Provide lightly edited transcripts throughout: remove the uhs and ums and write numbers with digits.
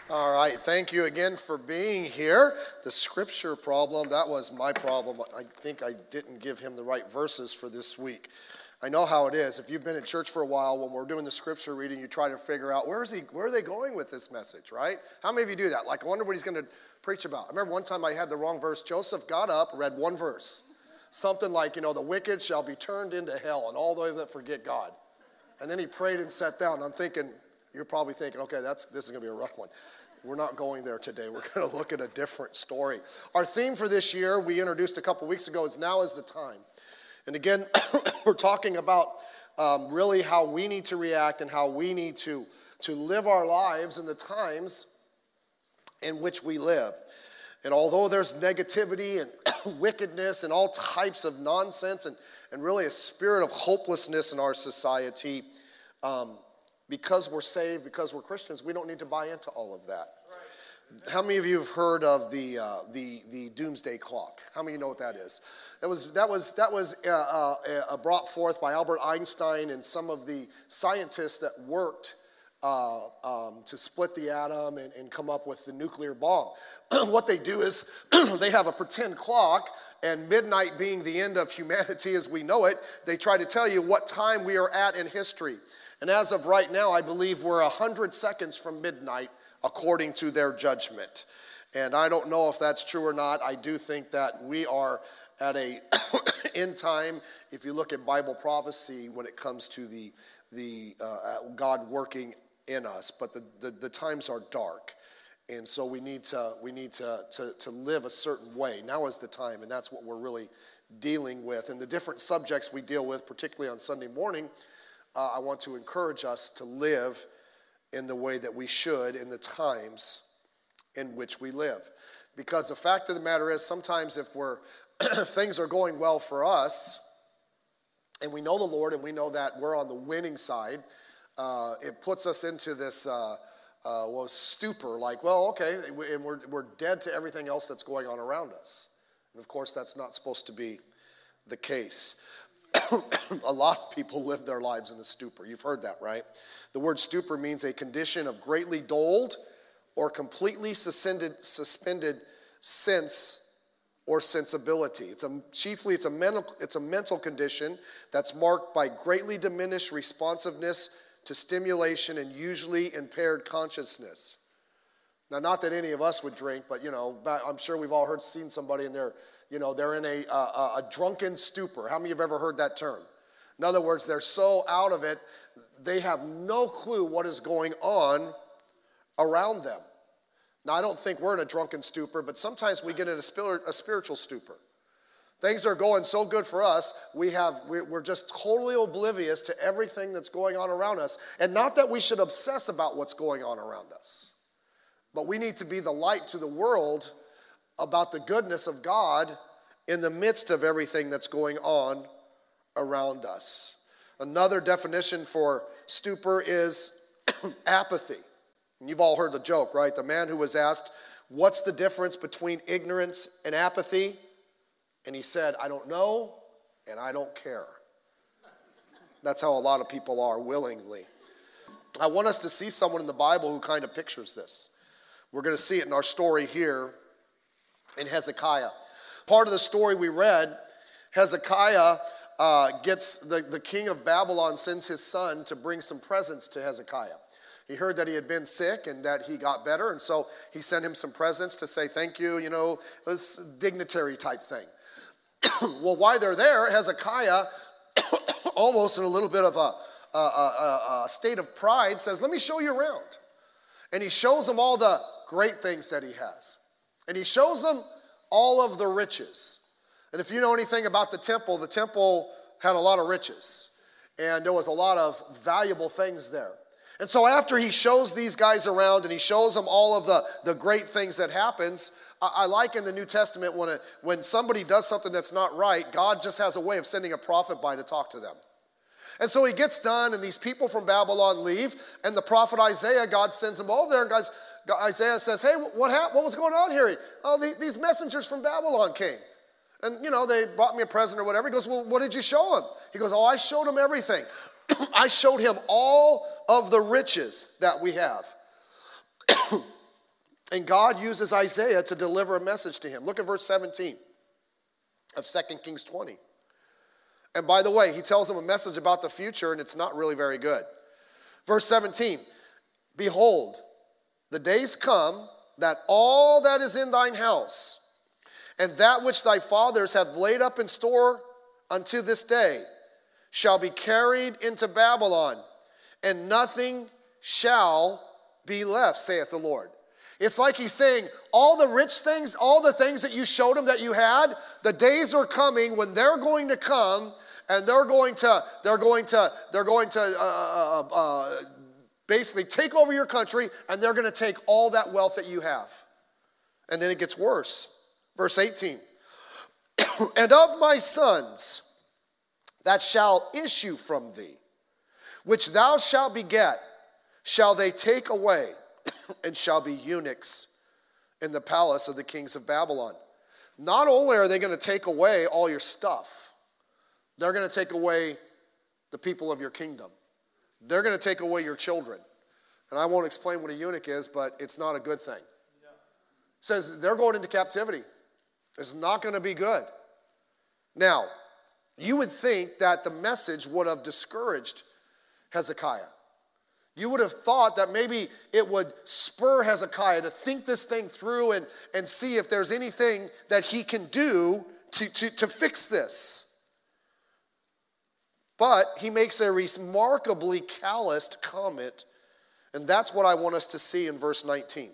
All right, thank you again for being here. The scripture problem, that was my problem. I think I didn't give him the right verses for this week. I know how it is. If you've been in church for a while, when we're doing the scripture reading, you try to figure out where are they going with this message, right? How many of you do that? Like, I wonder what he's going to preach about. I remember one time I had the wrong verse. Joseph got up, read one verse. Something like, the wicked shall be turned into hell, and all those that forget God. And then he prayed and sat down. I'm thinking, you're probably thinking, okay, this is going to be a rough one. We're not going there today. We're going to look at a different story. Our theme for this year, we introduced a couple weeks ago, is Now is the Time. And again, we're talking about really how we need to react and how we need to live our lives in the times in which we live. And although there's negativity and wickedness and all types of nonsense and really a spirit of hopelessness in our society, because we're saved, because we're Christians, we don't need to buy into all of that. Right. How many of you have heard of the doomsday clock? How many of you know what that is? That was brought forth by Albert Einstein and some of the scientists that worked to split the atom and come up with the nuclear bomb. What they do is they have a pretend clock, and midnight being the end of humanity as we know it, they try to tell you what time we are at in history. And as of right now, I believe we're 100 seconds from midnight, according to their judgment. And I don't know if that's true or not. I do think that we are at a end time, if you look at Bible prophecy, when it comes to the God working in us. But the times are dark. And so we need to live a certain way. Now is the time, and that's what we're really dealing with. And the different subjects we deal with, particularly on Sunday morning, I want to encourage us to live in the way that we should in the times in which we live. Because the fact of the matter is, sometimes if things are going well for us, and we know the Lord and we know that we're on the winning side, it puts us into this stupor, like, well, okay, and we're dead to everything else that's going on around us. And of course, that's not supposed to be the case. A lot of people live their lives in a stupor. You've heard that, right? The word stupor means a condition of greatly dulled or completely suspended sense or sensibility. It's a mental condition that's marked by greatly diminished responsiveness to stimulation and usually impaired consciousness. Now, not that any of us would drink, but I'm sure we've all seen somebody in there. They're in a drunken stupor. How many of you have ever heard that term? In other words, they're so out of it, they have no clue what is going on around them. Now, I don't think we're in a drunken stupor, but sometimes we get in a spiritual stupor. Things are going so good for us, we're just totally oblivious to everything that's going on around us. And not that we should obsess about what's going on around us, but we need to be the light to the world about the goodness of God in the midst of everything that's going on around us. Another definition for stupor is apathy. And you've all heard the joke, right? The man who was asked, what's the difference between ignorance and apathy? And he said, I don't know, and I don't care. That's how a lot of people are, willingly. I want us to see someone in the Bible who kind of pictures this. We're going to see it in our story here in Hezekiah. Part of the story we read, Hezekiah gets the king of Babylon sends his son to bring some presents to Hezekiah. He heard that he had been sick and that he got better, and so he sent him some presents to say thank you, this dignitary type thing. Well, while they're there, Hezekiah, almost in a little bit of a state of pride, says, let me show you around. And he shows them all the great things that he has. And he shows them all of the riches. And if you know anything about the temple had a lot of riches. And there was a lot of valuable things there. And so after he shows these guys around and he shows them all of the great things that happens, I like in the New Testament when somebody does something that's not right, God just has a way of sending a prophet by to talk to them. And so he gets done, and these people from Babylon leave, and the prophet Isaiah, God sends him over there, and Isaiah says, hey, what was going on here? Oh, these messengers from Babylon came. And, they brought me a present or whatever. He goes, well, what did you show him? He goes, oh, I showed him everything. I showed him all of the riches that we have. And God uses Isaiah to deliver a message to him. Look at verse 17 of 2 Kings 20. And by the way, he tells him a message about the future, and it's not really very good. Verse 17, behold, the days come that all that is in thine house, and that which thy fathers have laid up in store unto this day, shall be carried into Babylon, and nothing shall be left, saith the Lord. It's like he's saying, all the rich things, all the things that you showed him that you had, the days are coming when they're going to come, and they're going to basically take over your country, and they're going to take all that wealth that you have. And then it gets worse. Verse 18, and of my sons that shall issue from thee, which thou shalt beget, shall they take away, and shall be eunuchs in the palace of the kings of Babylon. Not only are they going to take away all your stuff, they're going to take away the people of your kingdom. They're going to take away your children. And I won't explain what a eunuch is, but it's not a good thing. It says they're going into captivity. It's not going to be good. Now, you would think that the message would have discouraged Hezekiah. You would have thought that maybe it would spur Hezekiah to think this thing through and see if there's anything that he can do to fix this. But he makes a remarkably calloused comment, and that's what I want us to see in verse 19.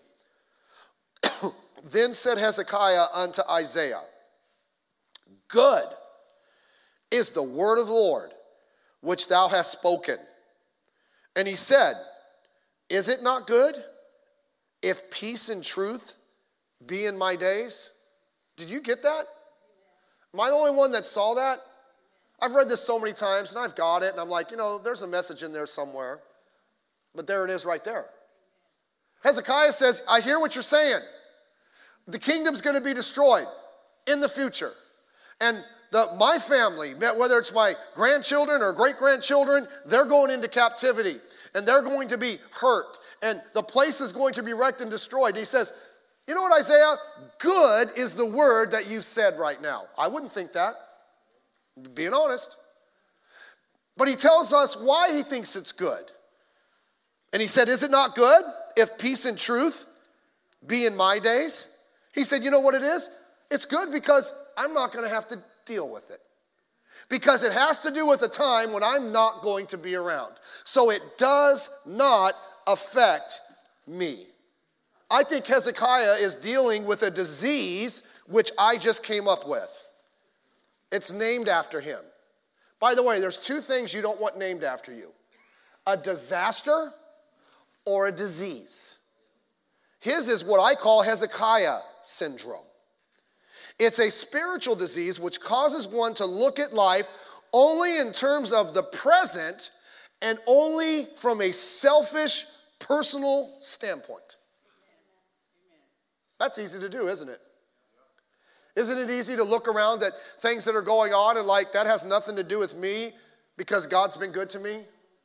Then said Hezekiah unto Isaiah, good is the word of the Lord, which thou hast spoken. And he said, is it not good if peace and truth be in my days? Did you get that? Am I the only one that saw that? I've read this so many times, and I've got it, and I'm like, there's a message in there somewhere. But there it is right there. Hezekiah says, I hear what you're saying. The kingdom's going to be destroyed in the future. And my family, whether it's my grandchildren or great-grandchildren, they're going into captivity. And they're going to be hurt. And the place is going to be wrecked and destroyed. And he says, you know what, Isaiah? Good is the word that you said right now. I wouldn't think that. Being honest. But he tells us why he thinks it's good. And he said, is it not good if peace and truth be in my days? He said, you know what it is? It's good because I'm not going to have to deal with it. Because it has to do with a time when I'm not going to be around. So it does not affect me. I think Hezekiah is dealing with a disease which I just came up with. It's named after him. By the way, there's two things you don't want named after you. A disaster or a disease. His is what I call Hezekiah syndrome. It's a spiritual disease which causes one to look at life only in terms of the present and only from a selfish, personal standpoint. That's easy to do, isn't it? Isn't it easy to look around at things that are going on and like, that has nothing to do with me because God's been good to me?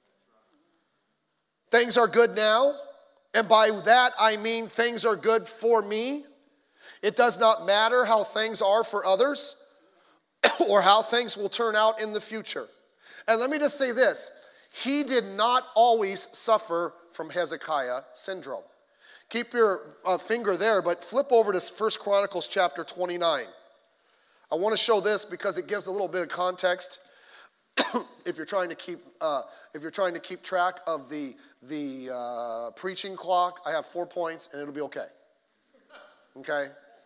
Things are good now, and by that I mean things are good for me. It does not matter how things are for others or how things will turn out in the future. And let me just say this. He did not always suffer from Hezekiah syndrome. Keep your finger there, but flip over to 1 Chronicles chapter 29. I want to show this because it gives a little bit of context. If you're trying to keep track of the preaching clock, I have 4 points and it'll be okay. Okay?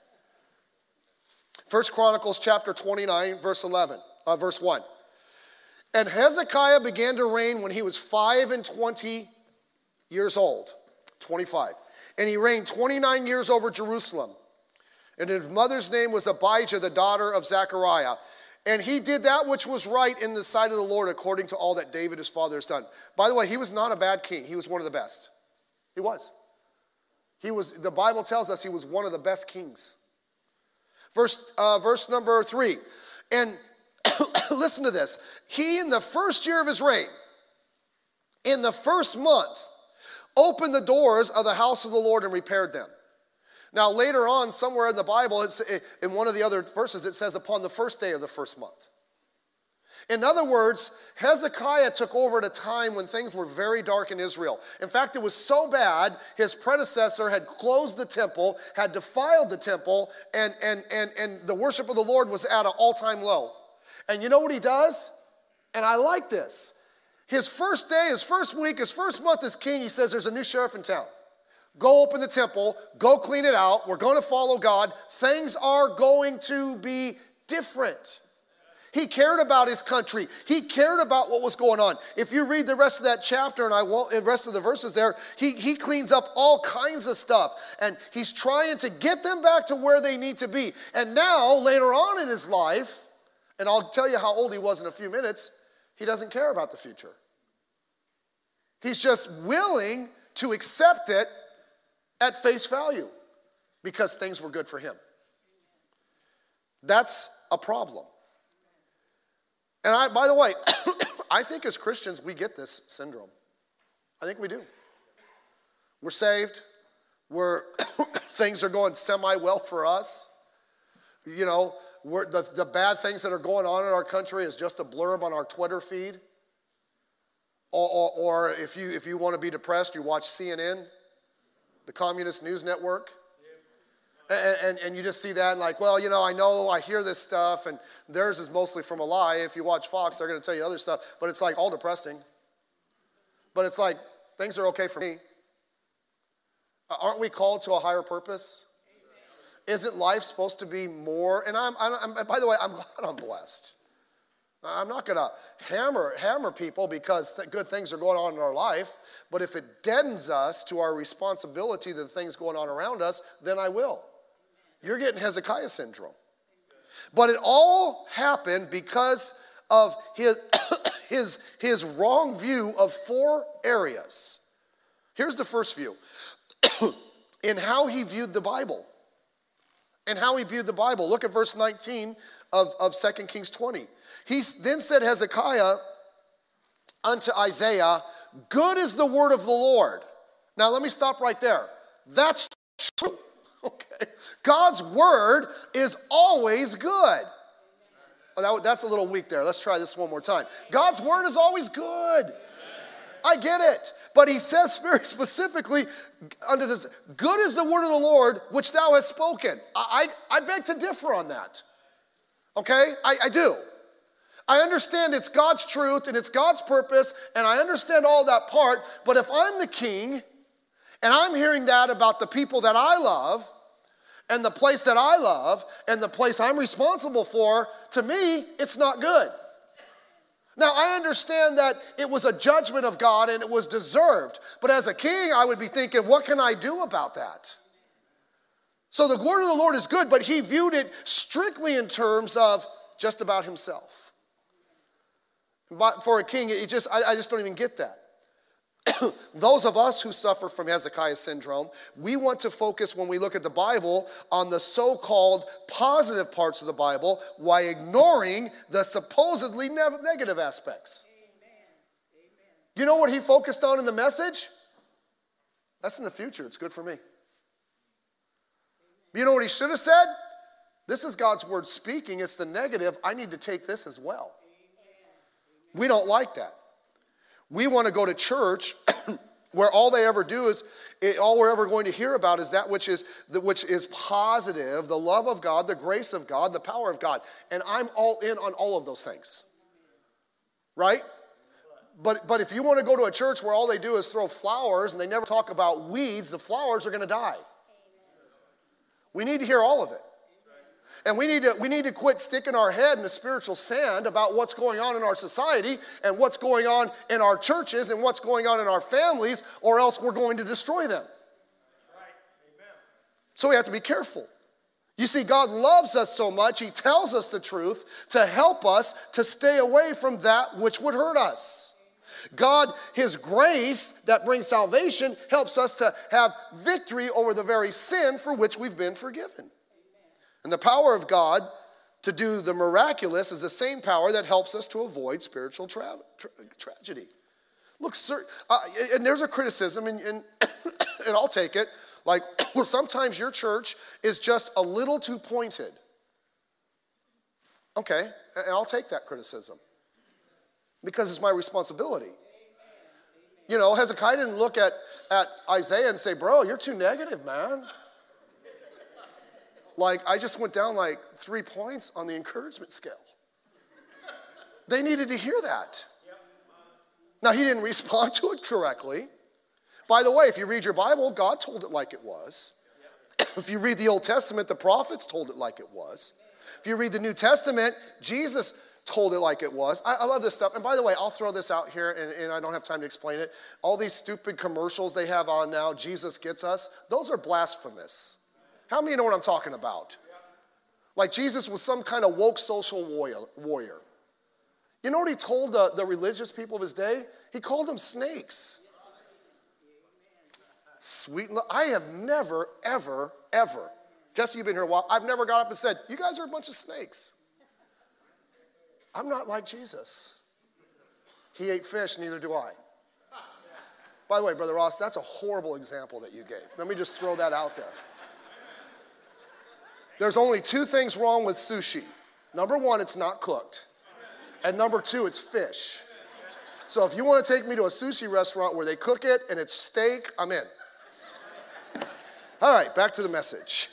1 Chronicles chapter 29, verse 1. And Hezekiah began to reign when he was 25 years old. 25. And he reigned 29 years over Jerusalem. And his mother's name was Abijah, the daughter of Zechariah. And he did that which was right in the sight of the Lord according to all that David his father has done. By the way, he was not a bad king. He was one of the best. He was. The Bible tells us he was one of the best kings. Verse number 3. And listen to this. He, in the first year of his reign, in the first month, opened the doors of the house of the Lord and repaired them. Now, later on, somewhere in the Bible, in one of the other verses, it says upon the first day of the first month. In other words, Hezekiah took over at a time when things were very dark in Israel. In fact, it was so bad, his predecessor had closed the temple, had defiled the temple, and the worship of the Lord was at an all-time low. And you know what he does? And I like this. His first day, his first week, his first month as king, he says, there's a new sheriff in town. Go open the temple, go clean it out, we're going to follow God. Things are going to be different. He cared about his country. He cared about what was going on. If you read the rest of that chapter, and the rest of the verses there, he cleans up all kinds of stuff. And he's trying to get them back to where they need to be. And now, later on in his life, and I'll tell you how old he was in a few minutes, he doesn't care about the future. He's just willing to accept it at face value because things were good for him. That's a problem. And by the way, I think as Christians, we get this syndrome. I think we do. We're saved. Things are going semi-well for us. You know, the bad things that are going on in our country is just a blurb on our Twitter feed. Or if you want to be depressed, you watch CNN, the Communist News Network. And you just see that and like, well, you know, I hear this stuff, and theirs is mostly from a lie. If you watch Fox, they're going to tell you other stuff. But it's like all depressing. But it's like, things are okay for me. Aren't we called to a higher purpose? Isn't life supposed to be more? And by the way, I'm glad I'm blessed. I'm not going to hammer people because good things are going on in our life. But if it deadens us to our responsibility to the things going on around us, then I will. You're getting Hezekiah syndrome. But it all happened because of his wrong view of 4 areas. Here's the first view. In how he viewed the Bible. And how he viewed the Bible. Look at verse 19 of 2 Kings 20. He then said Hezekiah unto Isaiah, good is the word of the Lord. Now let me stop right there. That's true. Okay. God's word is always good. Oh, that's a little weak there. Let's try this one more time. God's word is always good. I get it. But he says very specifically, under this, good is the word of the Lord which thou hast spoken. I beg to differ on that. Okay? I do. I understand it's God's truth and it's God's purpose, and I understand all that part, but if I'm the king and I'm hearing that about the people that I love and the place that I love and the place I'm responsible for, to me, it's not good. Now, I understand that it was a judgment of God and it was deserved, but as a king, I would be thinking, what can I do about that? So the word of the Lord is good, but he viewed it strictly in terms of just about himself. But for a king, I just don't even get that. Those of us who suffer from Hezekiah syndrome, we want to focus when we look at the Bible on the so-called positive parts of the Bible while ignoring the supposedly negative aspects. Amen. You know what he focused on in the message? That's in the future. It's good for me. You know what he should have said? This is God's word speaking. It's the negative. I need to take this as well. We don't like that. We want to go to church where all they ever do is, all we're ever going to hear about is that which is positive, the love of God, the grace of God, the power of God. And I'm all in on all of those things. Right? But if you want to go to a church where all they do is throw flowers and they never talk about weeds, the flowers are going to die. We need to hear all of it. And we need to quit sticking our head in the spiritual sand about what's going on in our society and what's going on in our churches and what's going on in our families, or else we're going to destroy them. So we have to be careful. You see, God loves us so much, he tells us the truth to help us to stay away from that which would hurt us. God, his grace that brings salvation, helps us to have victory over the very sin for which we've been forgiven. And the power of God to do the miraculous is the same power that helps us to avoid spiritual tragedy. Look, and there's a criticism, and I'll take it. Like, well, sometimes your church is just a little too pointed. Okay, and I'll take that criticism because it's my responsibility. You know, Hezekiah didn't look at Isaiah and say, bro, you're too negative, man. Like, I just went down like 3 points on the encouragement scale. They needed to hear that. Now, he didn't respond to it correctly. By the way, if you read your Bible, God told it like it was. If you read the Old Testament, the prophets told it like it was. If you read the New Testament, Jesus told it like it was. I love this stuff. And by the way, I'll throw this out here, and I don't have time to explain it. All these stupid commercials they have on now, Jesus Gets Us, those are blasphemous. How many know what I'm talking about? Like Jesus was some kind of woke social warrior. You know what he told the religious people of his day? He called them snakes. Sweet. I have never, ever, ever, Jesse, you've been here a while, I've never got up and said, you guys are a bunch of snakes. I'm not like Jesus. He ate fish, neither do I. By the way, Brother Ross, that's a horrible example that you gave. Let me just throw that out there. There's only 2 things wrong with sushi. Number 1, it's not cooked. And number 2, it's fish. So if you want to take me to a sushi restaurant where they cook it and it's steak, I'm in. All right, back to the message.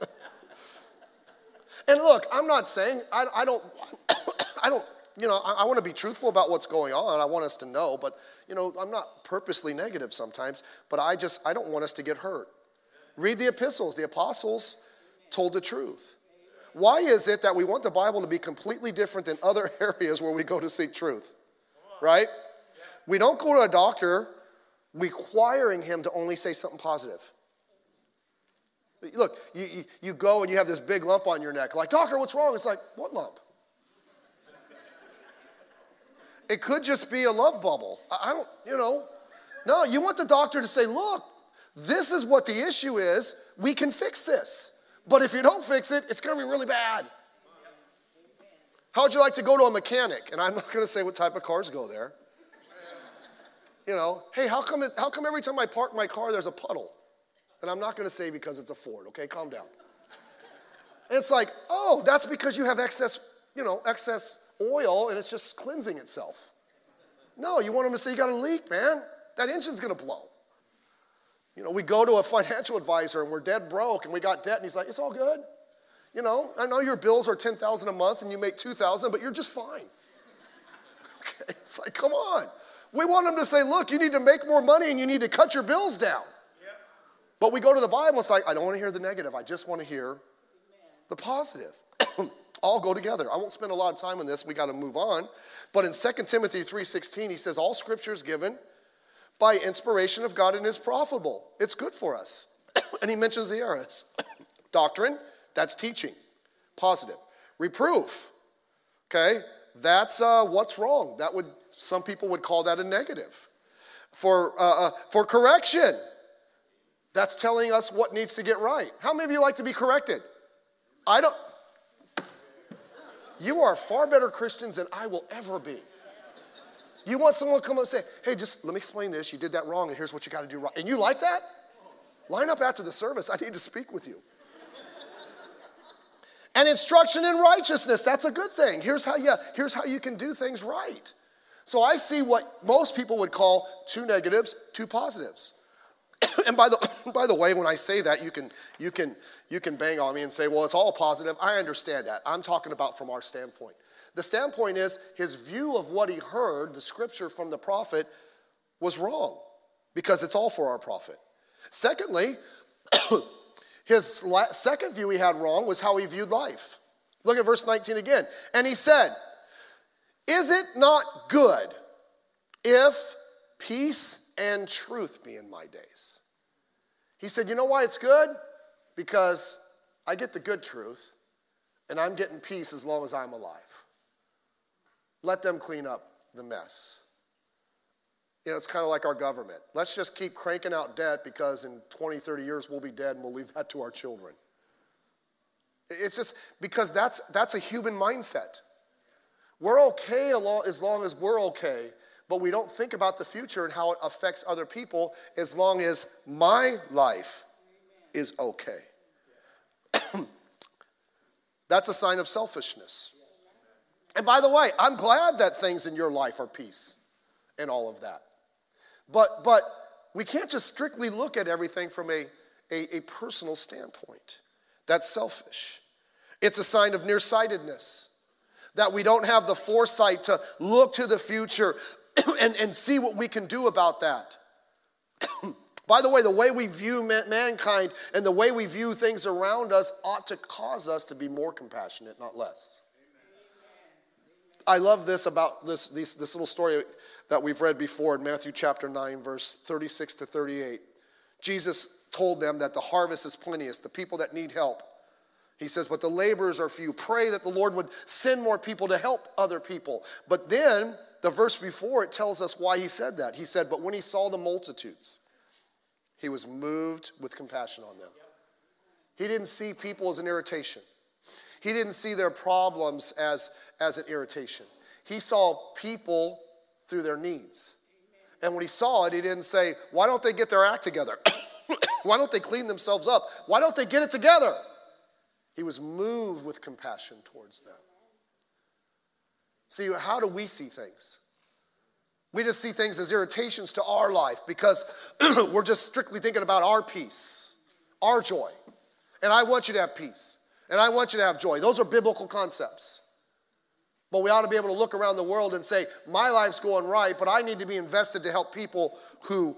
And look, I'm not saying, I don't, you know, I want to be truthful about what's going on. I want us to know, but, you know, I'm not purposely negative sometimes, but I don't want us to get hurt. Read the epistles. The apostles told the truth. Why is it that we want the Bible to be completely different than other areas where we go to seek truth? Right? We don't go to a doctor requiring him to only say something positive. Look, you go and you have this big lump on your neck. Like, doctor, what's wrong? It's like, what lump? It could just be a love bubble. I don't, you know. No, you want the doctor to say, look, this is what the issue is. We can fix this. But if you don't fix it, it's going to be really bad. How would you like to go to a mechanic? And I'm not going to say what type of cars go there. You know, hey, how come every time I park my car, there's a puddle? And I'm not going to say because it's a Ford, okay? Calm down. And it's like, oh, that's because you have excess oil and it's just cleansing itself. No, you want them to say you got a leak, man. That engine's going to blow. You know, we go to a financial advisor and we're dead broke and we got debt and he's like, it's all good. You know, I know your bills are $10,000 a month and you make $2,000, but you're just fine. Okay, it's like, come on. We want them to say, look, you need to make more money and you need to cut your bills down. But we go to the Bible, it's like, I don't want to hear the negative. I just want to hear the positive. All go together. I won't spend a lot of time on this. We got to move on. But in 2 Timothy 3:16, he says, all scripture is given by inspiration of God and is profitable. It's good for us. And he mentions the areas. Doctrine, that's teaching. Positive. Reproof, okay, that's what's wrong. Some people would call that a negative. For correction, that's telling us what needs to get right. How many of you like to be corrected? I don't. You are far better Christians than I will ever be. You want someone to come up and say, hey, just let me explain this. You did that wrong, and here's what you got to do right. And you like that? Line up after the service. I need to speak with you. And instruction in righteousness, that's a good thing. Here's how you can do things right. So I see what most people would call 2 negatives, 2 positives. And by the way, when I say that, you can bang on me and say, well, it's all positive. I understand that. I'm talking about from our standpoint. The standpoint is his view of what he heard, the scripture from the prophet, was wrong because it's all for our profit. Secondly, his second view he had wrong was how he viewed life. Look at verse 19 again. And he said, is it not good if peace and truth be in my days? He said, you know why it's good? Because I get the good truth and I'm getting peace as long as I'm alive. Let them clean up the mess. You know, it's kind of like our government. Let's just keep cranking out debt because in 20, 30 years we'll be dead and we'll leave that to our children. It's just because that's a human mindset. We're okay as long as we're okay, but we don't think about the future and how it affects other people as long as my life is okay. That's a sign of selfishness. And by the way, I'm glad that things in your life are peace and all of that. But we can't just strictly look at everything from a personal standpoint. That's selfish. It's a sign of nearsightedness, that we don't have the foresight to look to the future and see what we can do about that. By the way we view mankind and the way we view things around us ought to cause us to be more compassionate, not less. I love this about this little story that we've read before in Matthew chapter 9, verse 36 to 38. Jesus told them that the harvest is plenteous, the people that need help. He says, but the laborers are few. Pray that the Lord would send more people to help other people. But then, the verse before, it tells us why he said that. He said, but when he saw the multitudes, he was moved with compassion on them. He didn't see people as an irritation. He didn't see their problems as an irritation. He saw people through their needs. And when he saw it, he didn't say, why don't they get their act together? Why don't they clean themselves up? Why don't they get it together? He was moved with compassion towards them. See, how do we see things? We just see things as irritations to our life because we're just strictly thinking about our peace, our joy. And I want you to have peace. And I want you to have joy. Those are biblical concepts. But we ought to be able to look around the world and say, my life's going right, but I need to be invested to help people who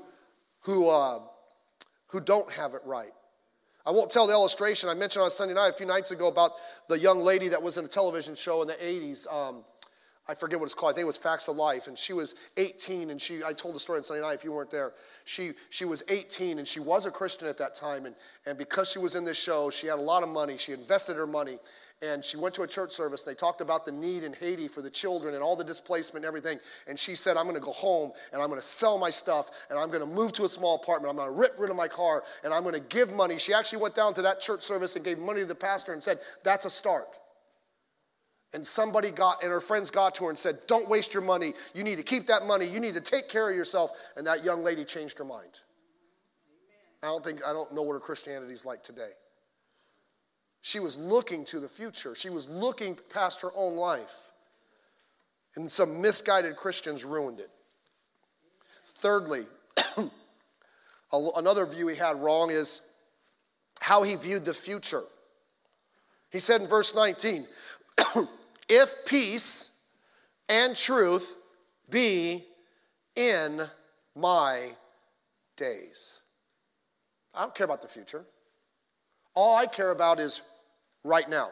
don't have it right. I won't tell the illustration. I mentioned on Sunday night a few nights ago about the young lady that was in a television show in the 80s. I forget what it's called. I think it was Facts of Life. And she was 18, and I told the story on Sunday night if you weren't there. She was 18, and she was a Christian at that time. And because she was in this show, she had a lot of money. She invested her money. And she went to a church service. They talked about the need in Haiti for the children and all the displacement and everything. And she said, I'm going to go home, and I'm going to sell my stuff, and I'm going to move to a small apartment. I'm going to get rid of my car, and I'm going to give money. She actually went down to that church service and gave money to the pastor and said, that's a start. And her friends got to her and said, don't waste your money. You need to keep that money. You need to take care of yourself. And that young lady changed her mind. I don't know what her Christianity is like today. She was looking to the future. She was looking past her own life. And some misguided Christians ruined it. Thirdly, another view he had wrong is how he viewed the future. He said in verse 19, if peace and truth be in my days. I don't care about the future. All I care about is right now.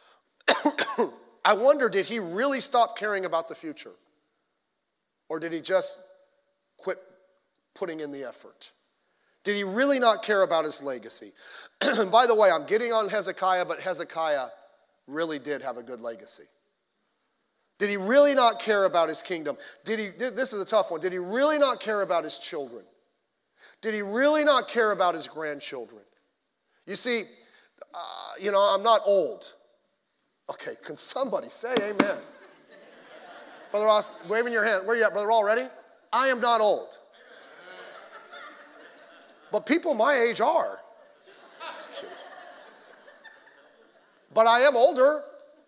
I wonder, did he really stop caring about the future? Or did he just quit putting in the effort? Did he really not care about his legacy? By the way, I'm getting on Hezekiah, but Hezekiah really did have a good legacy. Did he really not care about his kingdom? This is a tough one. Did he really not care about his children? Did he really not care about his grandchildren? You see, I'm not old. Okay, can somebody say amen? Brother Ross, waving your hand. Where you at, Brother Raw, ready? I am not old. But people my age are. Just kidding. But I am older.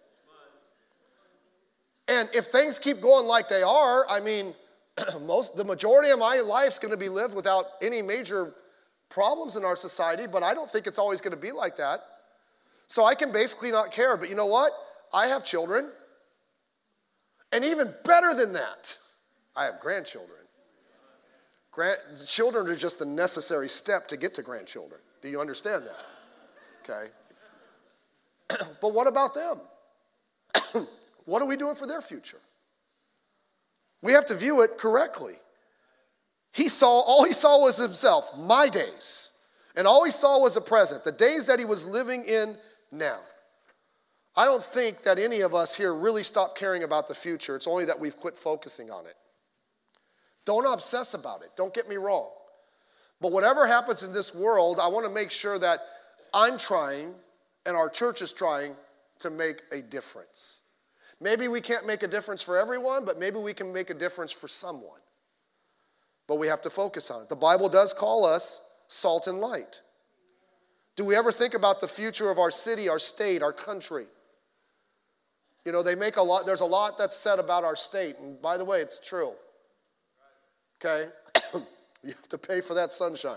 And if things keep going like they are, the majority of my life's going to be lived without any major problems in our society, but I don't think it's always going to be like that. So I can basically not care. But you know what? I have children. And even better than that, I have grandchildren. Children are just the necessary step to get to grandchildren. Do you understand that? Okay. But what about them? What are we doing for their future? We have to view it correctly. All he saw was himself, my days. And all he saw was the present, the days that he was living in now. I don't think that any of us here really stopped caring about the future. It's only that we've quit focusing on it. Don't obsess about it. Don't get me wrong. But whatever happens in this world, I want to make sure that I'm trying and our church is trying to make a difference. Maybe we can't make a difference for everyone, but maybe we can make a difference for someone. But we have to focus on it. The Bible does call us salt and light. Do we ever think about the future of our city, our state, our country? You know, there's a lot that's said about our state, and by the way, it's true. Okay? You have to pay for that sunshine.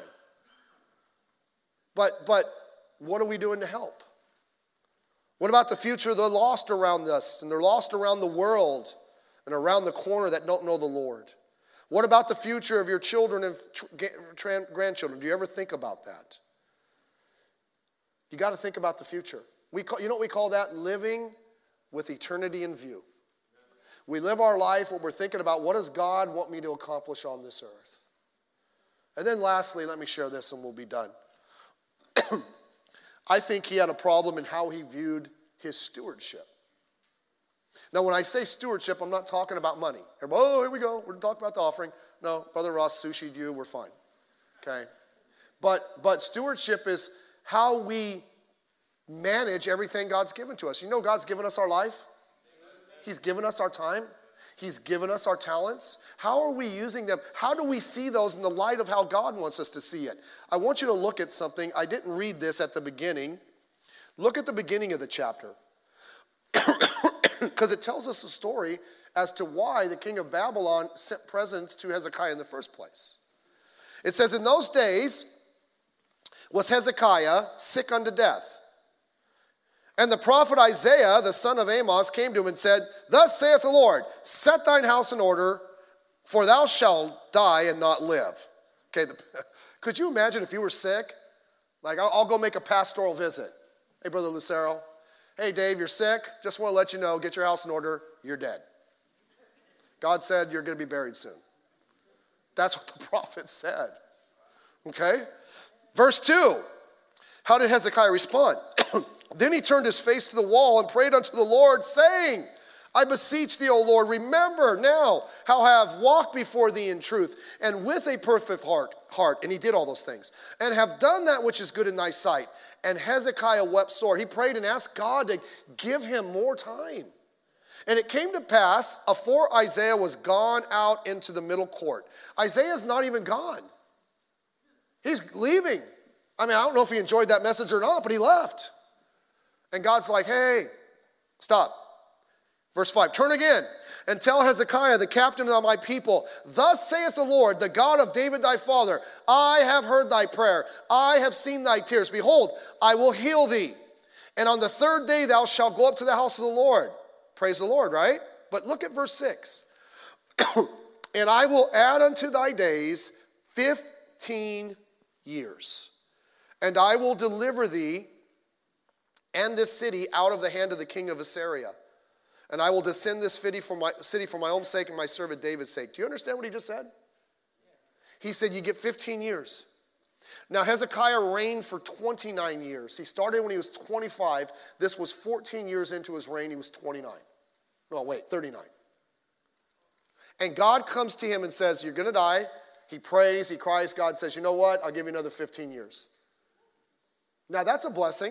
But what are we doing to help? What about the future of the lost around us, and they're lost around the world and around the corner that don't know the Lord? What about the future of your children and grandchildren? Do you ever think about that? You got to think about the future. You know what we call that? Living with eternity in view. We live our life when we're thinking about, what does God want me to accomplish on this earth? And then lastly, let me share this and we'll be done. I think he had a problem in how he viewed his stewardship. Now, when I say stewardship, I'm not talking about money. Oh, here we go. We're talking about the offering. No, Brother Ross sushi'd you. We're fine. Okay? But stewardship is how we manage everything God's given to us. You know, God's given us our life. He's given us our time. He's given us our talents. How are we using them? How do we see those in the light of how God wants us to see it? I want you to look at something. I didn't read this at the beginning. Look at the beginning of the chapter. Because it tells us a story as to why the king of Babylon sent presents to Hezekiah in the first place. It says, in those days was Hezekiah sick unto death. And the prophet Isaiah, the son of Amos, came to him and said, thus saith the Lord, set thine house in order, for thou shalt die and not live. Okay, could you imagine if you were sick? Like, I'll go make a pastoral visit. Hey, Brother Lucero. Hey, Dave, you're sick. Just want to let you know, get your house in order. You're dead. God said you're going to be buried soon. That's what the prophet said. Okay? Verse 2. How did Hezekiah respond? Then he turned his face to the wall and prayed unto the Lord, saying, I beseech thee, O Lord, remember now how I have walked before thee in truth and with a perfect heart. And he did all those things. And have done that which is good in thy sight. And Hezekiah wept sore. He prayed and asked God to give him more time. And it came to pass, afore Isaiah was gone out into the middle court. Isaiah's not even gone. He's leaving. I mean, I don't know if he enjoyed that message or not, but he left. And God's like, hey, stop. Verse 5, turn again and tell Hezekiah, the captain of my people, thus saith the Lord, the God of David thy father, I have heard thy prayer. I have seen thy tears. Behold, I will heal thee. And on the third day thou shalt go up to the house of the Lord. Praise the Lord, right? But look at verse 6. And I will add unto thy days 15 years. And I will deliver thee and this city out of the hand of the king of Assyria. And I will descend this city for my own sake and my servant David's sake. Do you understand what he just said? He said, you get 15 years. Now, Hezekiah reigned for 29 years. He started when he was 25. This was 14 years into his reign. He was 29. No, wait, 39. And God comes to him and says, you're going to die. He prays, he cries. God says, you know what? I'll give you another 15 years. Now, that's a blessing.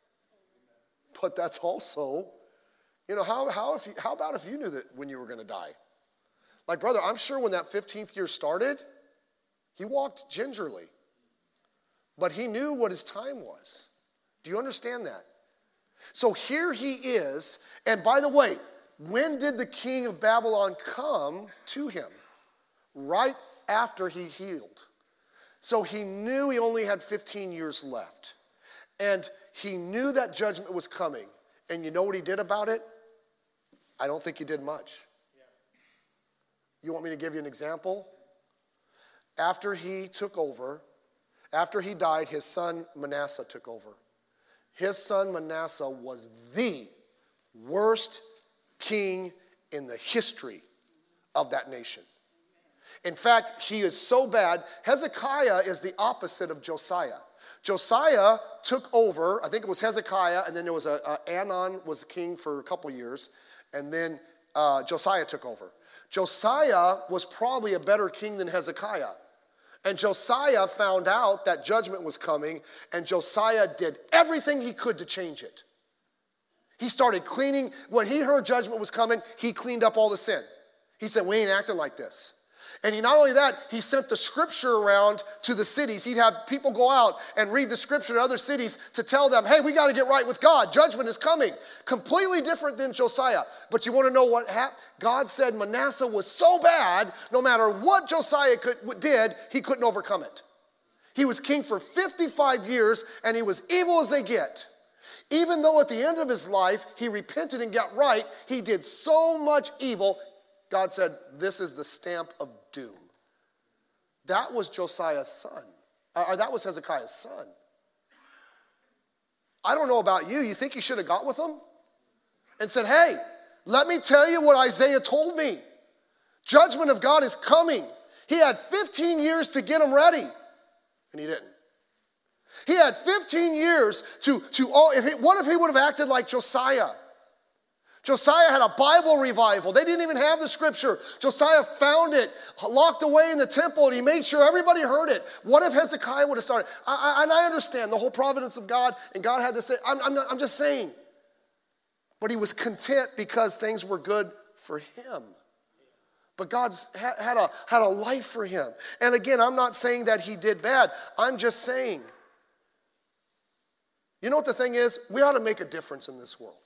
But that's also, you know, how about if you knew that when you were going to die? Like, brother, I'm sure when that 15th year started, he walked gingerly. But he knew what his time was. Do you understand that? So here he is. And by the way, when did the king of Babylon come to him? Right after he healed. So he knew he only had 15 years left. And he knew that judgment was coming. And you know what he did about it? I don't think he did much. You want me to give you an example? After he took over, after he died, his son Manasseh took over. His son Manasseh was the worst king in the history of that nation. In fact, he is so bad. Hezekiah is the opposite of Josiah. Josiah took over, I think it was Hezekiah, and then there was Anon was king for a couple years, and then Josiah took over. Josiah was probably a better king than Hezekiah. And Josiah found out that judgment was coming, and Josiah did everything he could to change it. He started cleaning. When he heard judgment was coming, he cleaned up all the sin. He said, we ain't acting like this. And not only that, he sent the scripture around to the cities. He'd have people go out and read the scripture to other cities to tell them, hey, we got to get right with God. Judgment is coming. Completely different than Josiah. But you want to know what happened? God said Manasseh was so bad, no matter what Josiah did, he couldn't overcome it. He was king for 55 years, and he was evil as they get. Even though at the end of his life, he repented and got right, he did so much evil. God said, this is the stamp of doom. That was Josiah's son. Or that was Hezekiah's son. I don't know about you. You think he should have got with him and said, hey, let me tell you what Isaiah told me. Judgment of God is coming. He had 15 years to get him ready, and he didn't. He had 15 years what if he would have acted like Josiah? Josiah had a Bible revival. They didn't even have the scripture. Josiah found it, locked away in the temple, and he made sure everybody heard it. What if Hezekiah would have started? And I understand the whole providence of God, and God had to say, I'm just saying. But he was content because things were good for him. But God's had a life for him. And again, I'm not saying that he did bad. I'm just saying, you know what the thing is? We ought to make a difference in this world.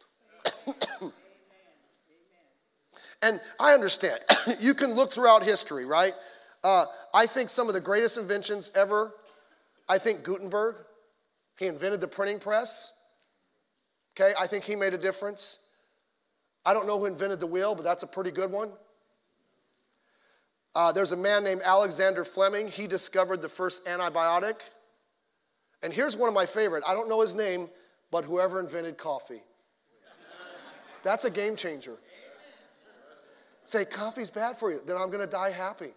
And I understand. You can look throughout history, right? I think some of the greatest inventions ever, I think Gutenberg, he invented the printing press. Okay, I think he made a difference. I don't know who invented the wheel, but that's a pretty good one. There's a man named Alexander Fleming. He discovered the first antibiotic. And here's one of my favorite. I don't know his name, but whoever invented coffee. That's a game changer. Say, coffee's bad for you. Then I'm going to die happy.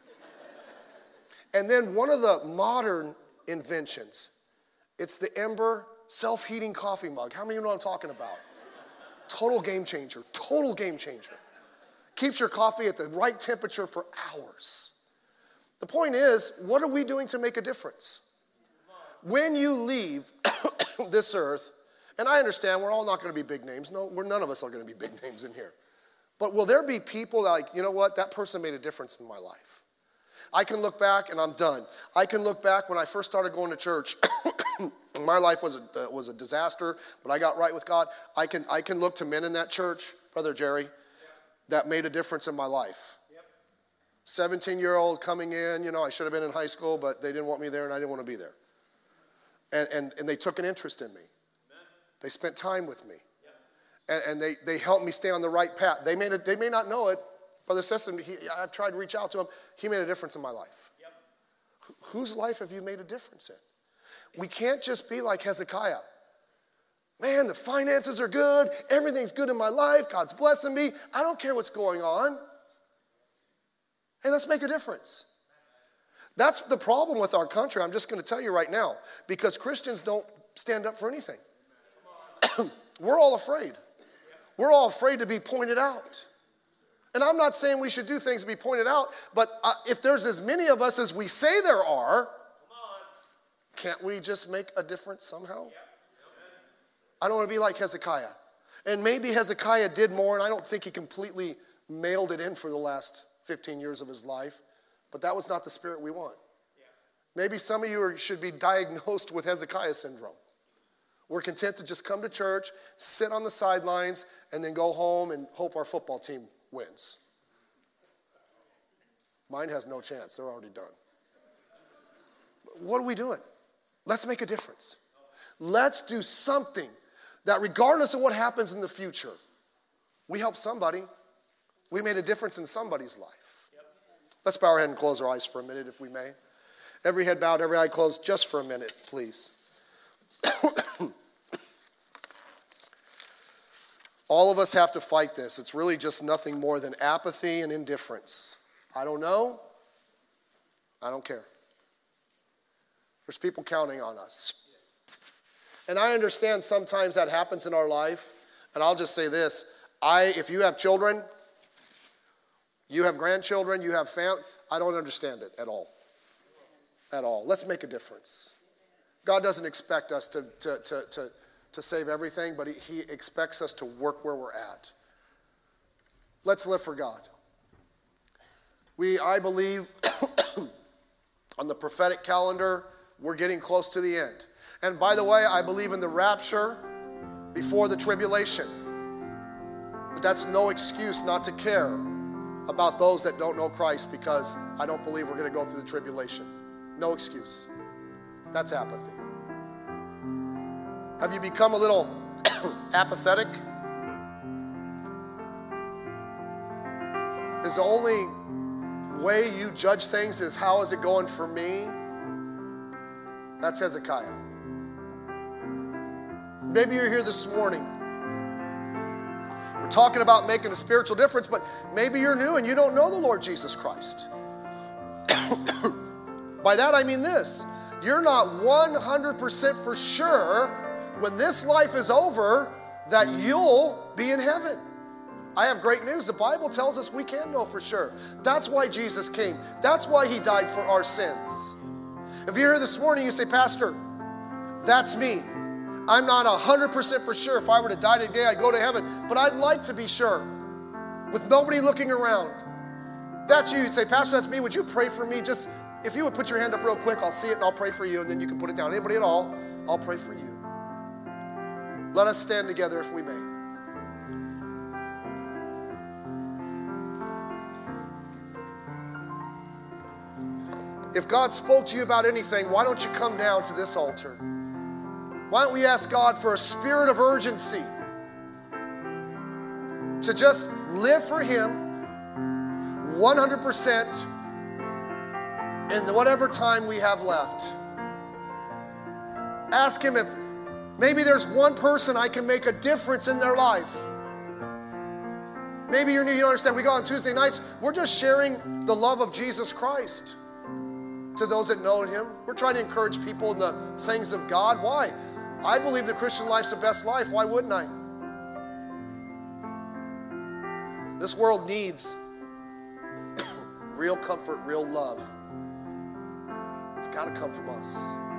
And then one of the modern inventions, it's the Ember self-heating coffee mug. How many of you know what I'm talking about? Total game changer. Total game changer. Keeps your coffee at the right temperature for hours. The point is, what are we doing to make a difference? When you leave this earth, and I understand we're all not going to be big names. No, none of us are going to be big names in here. But will there be people that, like, you know what, that person made a difference in my life? I can look back, and I'm done. I can look back when I first started going to church. My life was a disaster, but I got right with God. I can look to men in that church, Brother Jerry, that made a difference in my life. 17-year-old coming in, you know, I should have been in high school, but they didn't want me there, and I didn't want to be there. And they took an interest in me. They spent time with me. And they helped me stay on the right path. They may not know it. Brother Sessom, I've tried to reach out to him. He made a difference in my life. Whose life have you made a difference in? We can't just be like Hezekiah. Man, the finances are good. Everything's good in my life. God's blessing me. I don't care what's going on. Hey, let's make a difference. That's the problem with our country. I'm just going to tell you right now. Because Christians don't stand up for anything. We're all afraid. We're all afraid to be pointed out. And I'm not saying we should do things to be pointed out, but if there's as many of us as we say there are, can't we just make a difference somehow? I don't want to be like Hezekiah. And maybe Hezekiah did more, and I don't think he completely mailed it in for the last 15 years of his life, but that was not the spirit we want. Maybe some of you should be diagnosed with Hezekiah syndrome. We're content to just come to church, sit on the sidelines, and then go home and hope our football team wins. Mine has no chance. They're already done. What are we doing? Let's make a difference. Let's do something that regardless of what happens in the future, we help somebody. We made a difference in somebody's life. Let's bow our head and close our eyes for a minute, if we may. Every head bowed, every eye closed, just for a minute, please. All of us have to fight this. It's really just nothing more than apathy and indifference. I don't know. I don't care. There's people counting on us. And I understand sometimes that happens in our life. And I'll just say this. If you have children, you have grandchildren, you have family, I don't understand it at all. At all. Let's make a difference. God doesn't expect us to save everything, but he expects us to work where we're at. Let's live for God. I believe on the prophetic calendar, we're getting close to the end. And by the way, I believe in the rapture before the tribulation. But that's no excuse not to care about those that don't know Christ, because I don't believe we're going to go through the tribulation. No excuse. That's apathy. Have you become a little apathetic? Is the only way you judge things is, how is it going for me? That's Hezekiah. Maybe you're here this morning. We're talking about making a spiritual difference, but maybe you're new and you don't know the Lord Jesus Christ. By that I mean this: you're not 100% for sure when this life is over that you'll be in heaven. I have great news. The Bible tells us we can know for sure. That's why Jesus came. That's why he died for our sins. If you're here this morning, you say, Pastor, that's me. I'm not 100% for sure if I were to die today, I'd go to heaven. But I'd like to be sure with nobody looking around. That's you. You'd say, Pastor, that's me. Would you pray for me? Just, if you would put your hand up real quick, I'll see it and I'll pray for you, and then you can put it down. Anybody at all, I'll pray for you. Let us stand together if we may. If God spoke to you about anything, why don't you come down to this altar? Why don't we ask God for a spirit of urgency to just live for him 100% in whatever time we have left. Ask him if maybe there's one person I can make a difference in their life. Maybe you're new, you don't understand. We go on Tuesday nights, we're just sharing the love of Jesus Christ to those that know him. We're trying to encourage people in the things of God. Why? I believe the Christian life's the best life. Why wouldn't I? This world needs real comfort, real love. It's got to come from us.